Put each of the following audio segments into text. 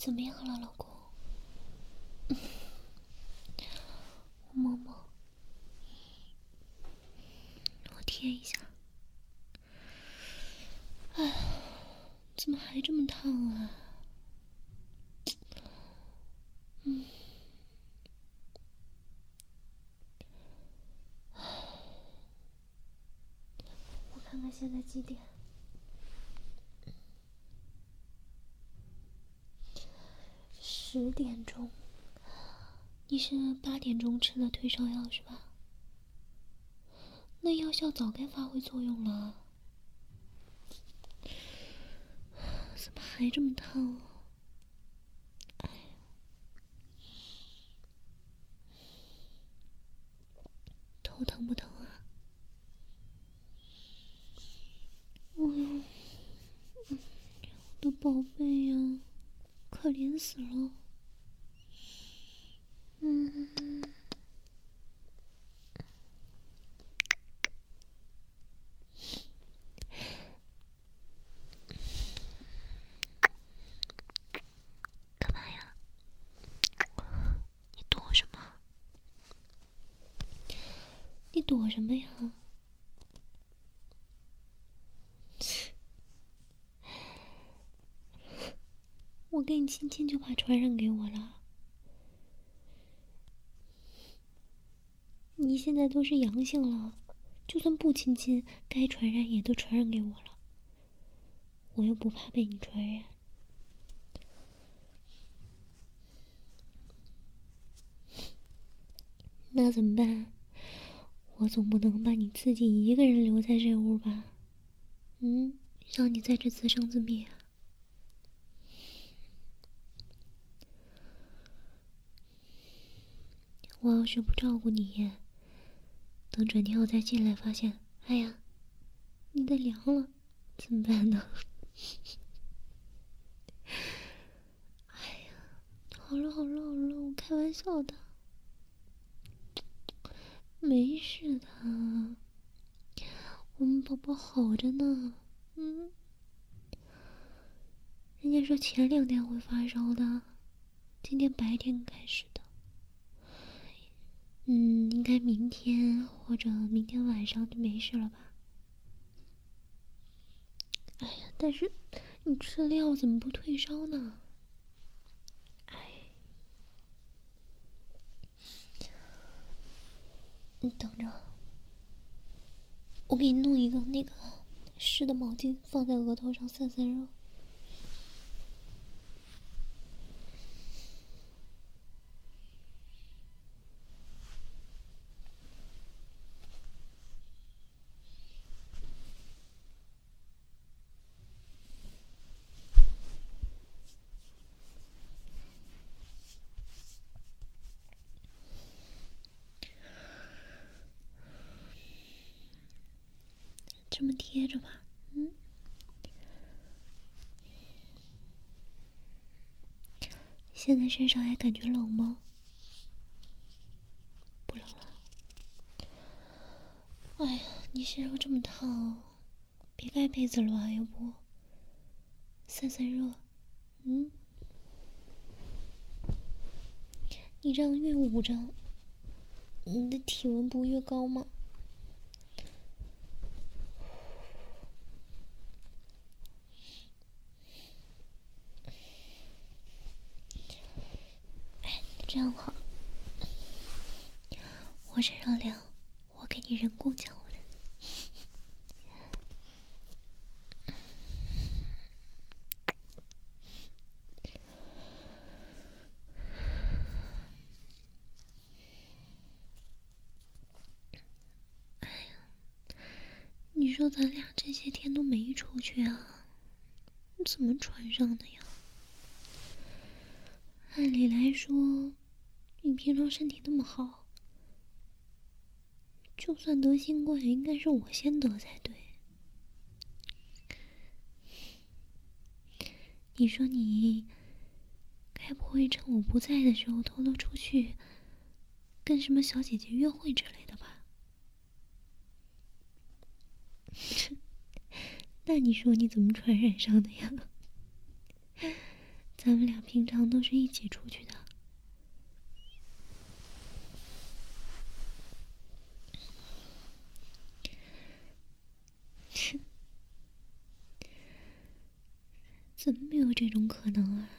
怎么样了，老公？我摸摸，我贴一下。哎，怎么还这么烫啊？我看看现在几点？10点钟。你是8点钟吃的退烧药是吧？那药效早该发挥作用了，怎么还这么烫啊？哎，头疼不疼啊？我的宝贝呀，可怜死了。干嘛呀？你躲什么？你躲什么呀？我给你亲亲就把传染给我了。你现在都是阳性了，就算不亲亲，该传染也都传染给我了。我又不怕被你传染。那怎么办？我总不能把你自己一个人留在这屋吧？让你在这自生自灭啊？我要是不照顾你，等转天我再进来发现，哎呀，你的凉了，怎么办呢？哎呀，好了好了好了，我开玩笑的，没事的，我们宝宝好着呢。人家说前2天会发烧的，今天白天开始的。应该明天或者明天晚上就没事了吧？哎呀，但是你吃了药怎么不退烧呢？哎，你等着，我给你弄一个那个湿的毛巾，放在额头上散散热。这么贴着吧，现在身上还感觉冷吗？不冷了。哎呀，你身上这么烫，别盖被子了吧？要不散散热？你这样越捂着，你的体温不越高吗？这样好，我身上凉，我给你人工降温。哎呀，你说咱俩这些天都没出去啊，你怎么传上的呀？按理来说，你平常身体那么好，就算得新冠，应该是我先得才对。你说你该不会趁我不在的时候偷偷出去跟什么小姐姐约会之类的吧？那你说你怎么传染上的呀？ 咱们俩平常都是一起出去的。怎么没有这种可能啊？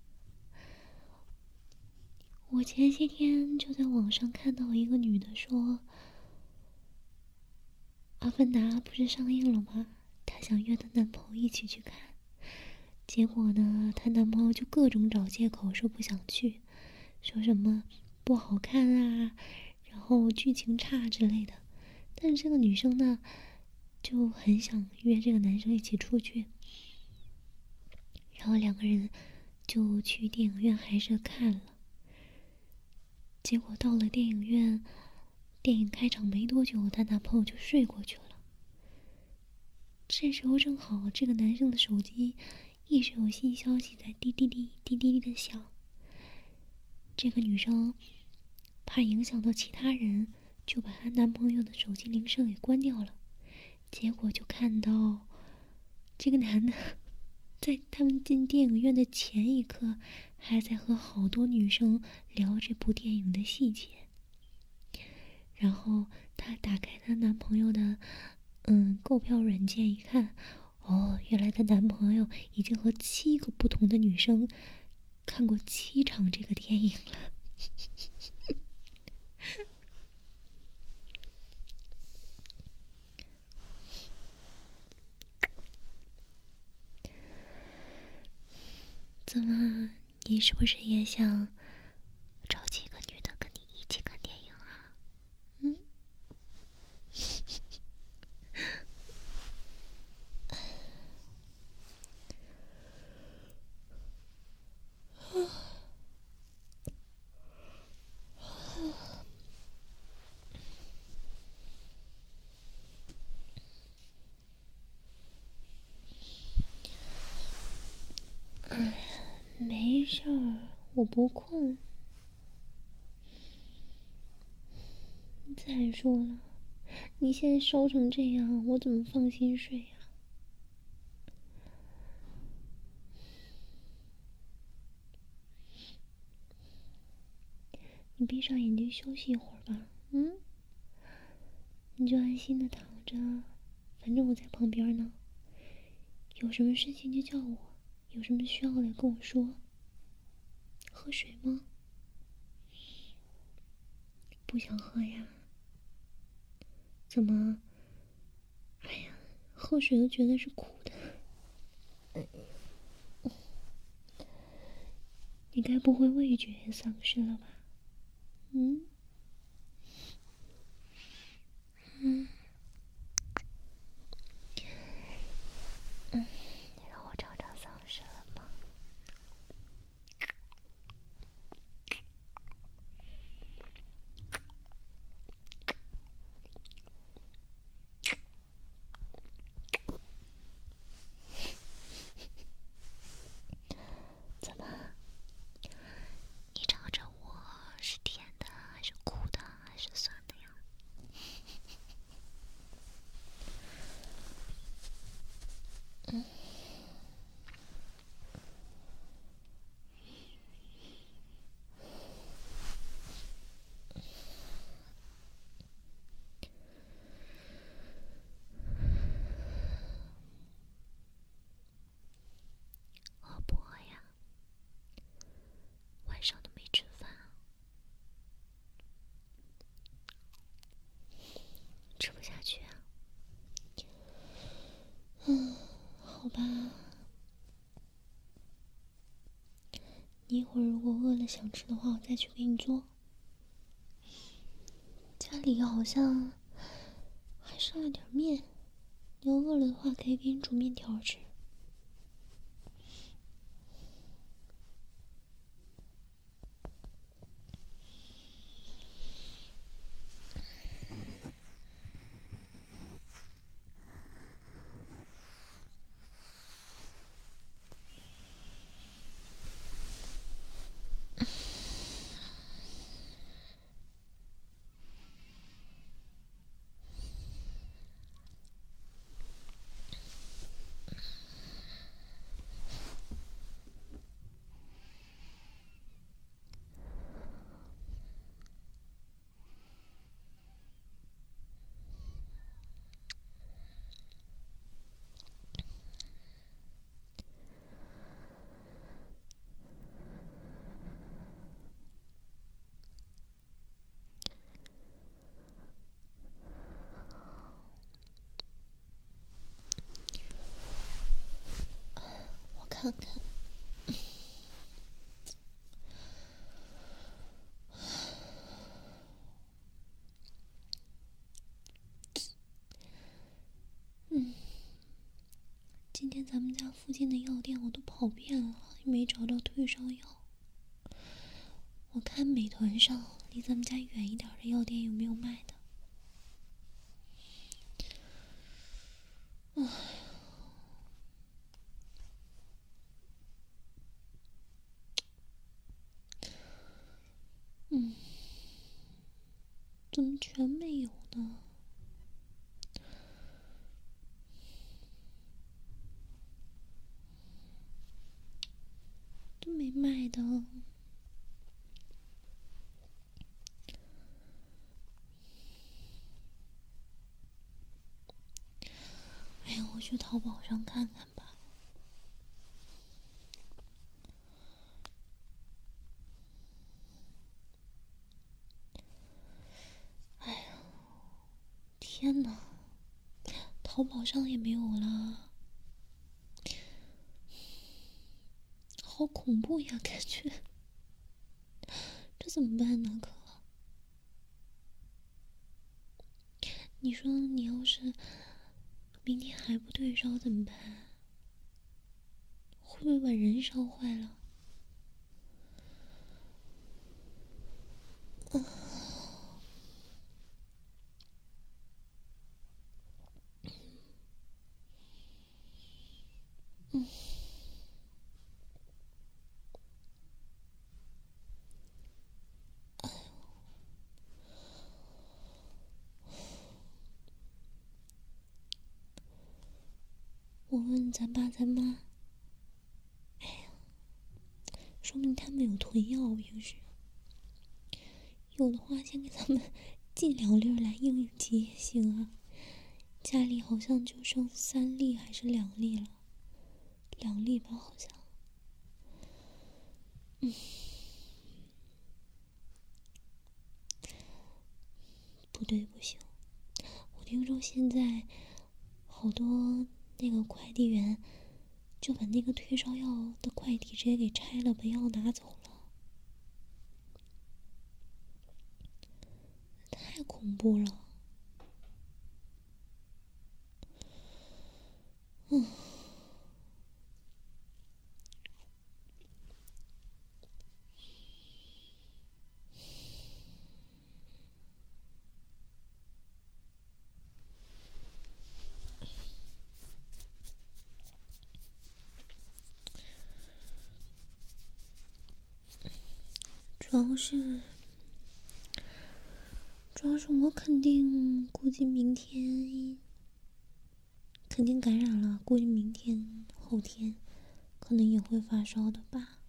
我前些天就在网上看到一个女的说，《阿凡达》不是上映了吗？她想约她男朋友一起去看，结果呢，她男朋友就各种找借口说不想去，说什么不好看啊，然后剧情差之类的。但是这个女生呢，就很想约这个男生一起出去，然后两个人就去电影院还是看了。结果到了电影院，电影开场没多久，她男朋友就睡过去了。这时候正好这个男生的手机一直有新消息在滴滴滴滴滴滴的响，这个女生怕影响到其他人，就把她男朋友的手机铃声给关掉了。结果就看到这个男的在他们进电影院的前一刻还在和好多女生聊这部电影的细节。然后她打开她男朋友的购票软件一看，哦，原来她男朋友已经和7个不同的女生看过7场这个电影了。怎么，你是不是也想找几个女的跟你一起看电影啊？没事儿，我不困。再说了，你现在烧成这样，我怎么放心睡呀？你闭上眼睛休息一会儿吧，你就安心的躺着，反正我在旁边呢。有什么事情就叫我，有什么需要的跟我说。喝水吗？不想喝呀？怎么？哎呀，喝水都觉得是苦的。你该不会味觉也丧失了吧？你让我尝尝丧失了吗？怎么？你尝尝我是甜的还是苦的还是酸的呀？饿不饿呀？晚上都没吃饭啊？吃不下去啊？好吧。你一会儿如果饿了想吃的话，我再去给你做。家里好像还剩了点面，你要饿了的话，可以给你煮面条吃。 看看。今天咱们家附近的药店我都跑遍了，也没找到退烧药。我看美团上离咱们家远一点的药店有没有卖的。怎么全没有呢？都没卖的。哎呀，我去淘宝上看看吧。哎呀，天哪，淘宝上也没有了，好恐怖呀，感觉。这怎么办呢，可？你说你要是明天还不退烧怎么办？会不会把人烧坏了？我问咱爸咱妈，哎呀，说明他们有囤药，平时有的话先给咱们寄2粒来应应急也行啊。家里好像就剩3粒还是2粒了，2粒吧好像。不对，不行。我听说现在好多那个快递员就把那个退烧药的快递直接给拆了，把药拿走了，太恐怖了。主要是我估计明天肯定感染了，估计明天后天可能也会发烧的吧。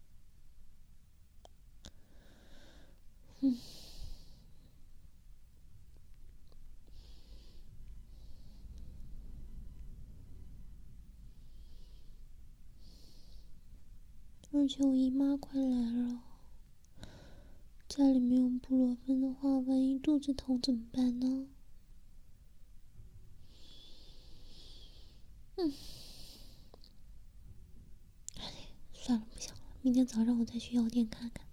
而且我姨妈快来了，家里没有布洛芬的话，万一肚子疼怎么办呢？算了，不想了，明天早上我再去药店看看。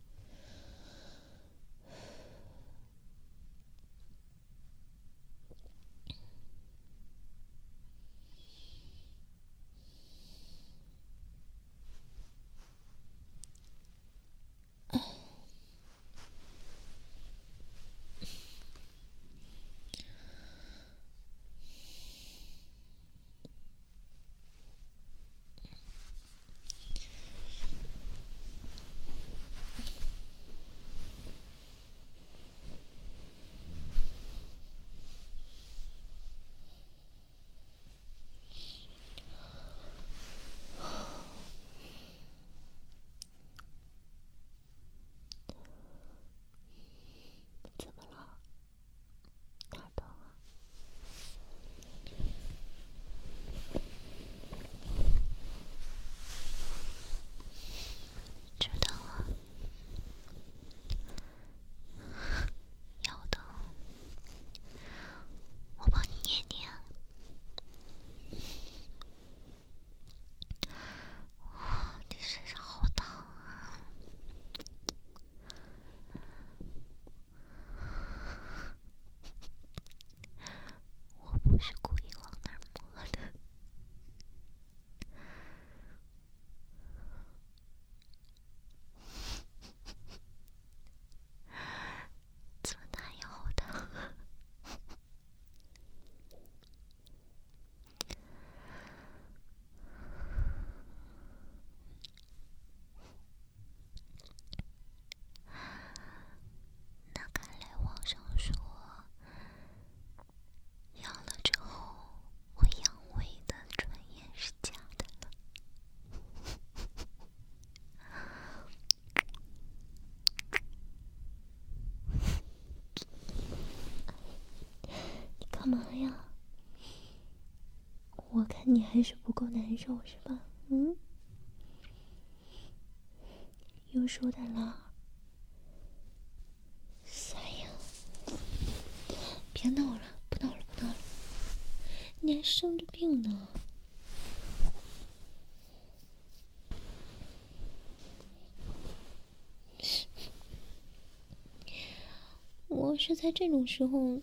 你还是不够难受是吧？又说的了。哎呀，别闹了，不闹了，不闹了，你还生着病呢。我是在这种时候，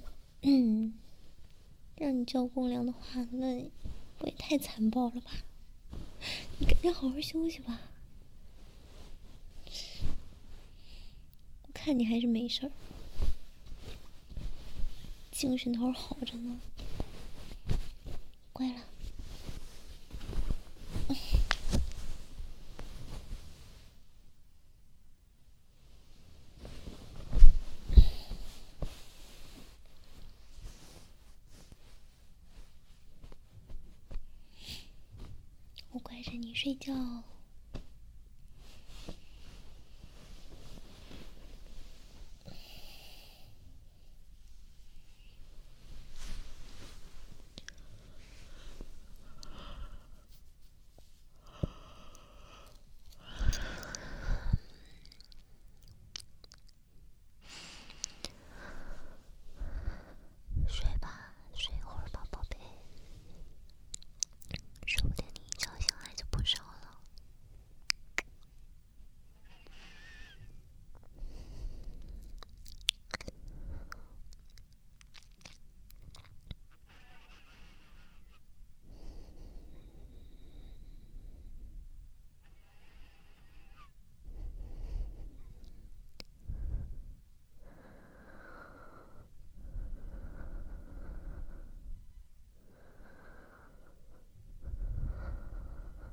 让你叫公粮的话，那不也太残暴了吧？你赶紧好好休息吧。我看你还是没事儿，精神头好着呢。乖了。我乖着你睡觉。